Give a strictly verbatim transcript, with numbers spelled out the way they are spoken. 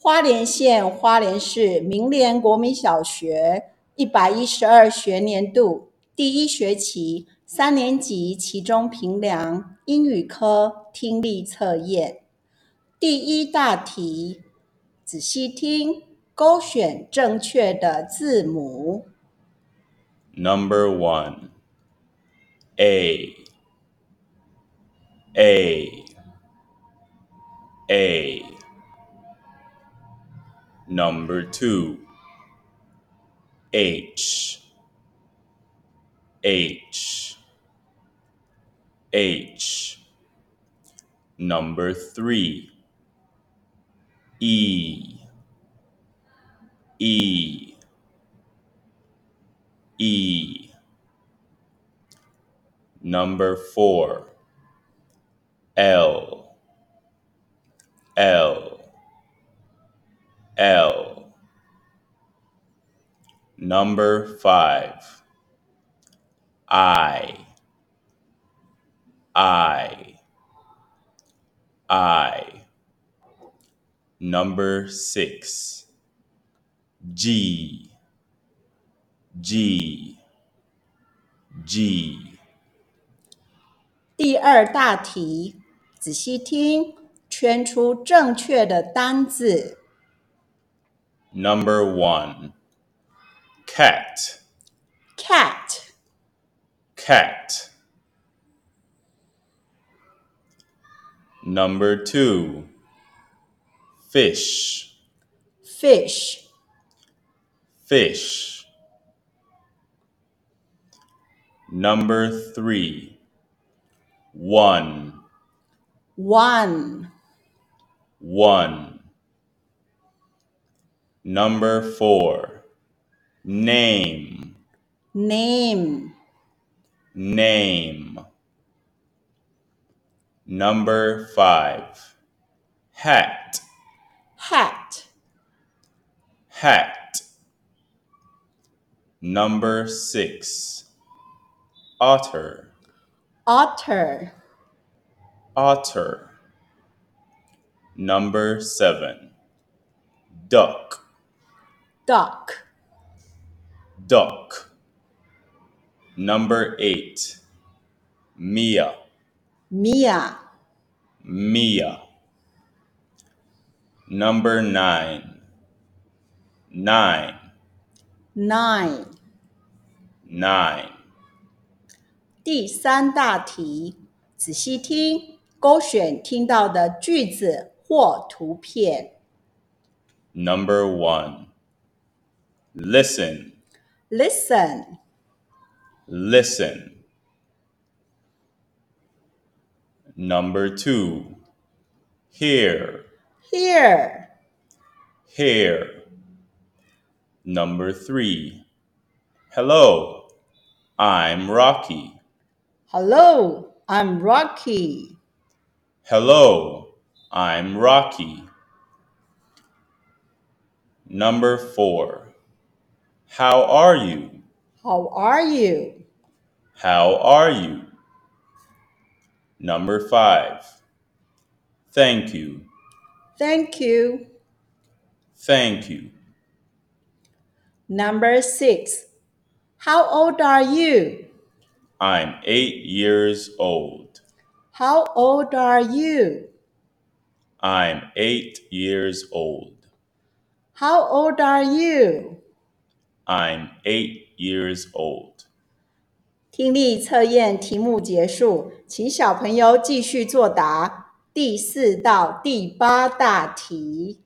花莲县花莲市明联国民小学一百一十二学年度第一学期三年级期中评量英语科听力测验。第一大题，仔细听，勾选正确的字母。 Number one, A, A, A. Number two, H, H, H. Number three, E, E, E. Number four, L, L, L. Number five, I, I, I. Number six, G, G, G. 第二大题，仔细听，圈出正确的单字。 Number one, cat, cat, cat. Number two, fish, fish, fish. Number three, one, one, one. Number four, name, name, name. Number five, hat, hat, hat. Number six, otter, otter, otter. Number seven, duck, duck, duck. Number eight, Mia, Mia, Mia. Number nine, nine, nine. nine. 第三大题，仔细听，勾选听到的句子或图片。 Number one, listen, Listen, listen. Number two, hear, hear, hear. Number three, hello, I'm Rocky. hello, I'm Rocky. Hello, I'm Rocky. Number four, how are you? How are you? How are you? Number five, thank you, Thank you. thank you. Number six, how old are you? I'm eight years old. How old are you? I'm eight years old. How old are you? I'm eight years old. 听力测验题目结束，请小朋友继续作答第四到第八大题。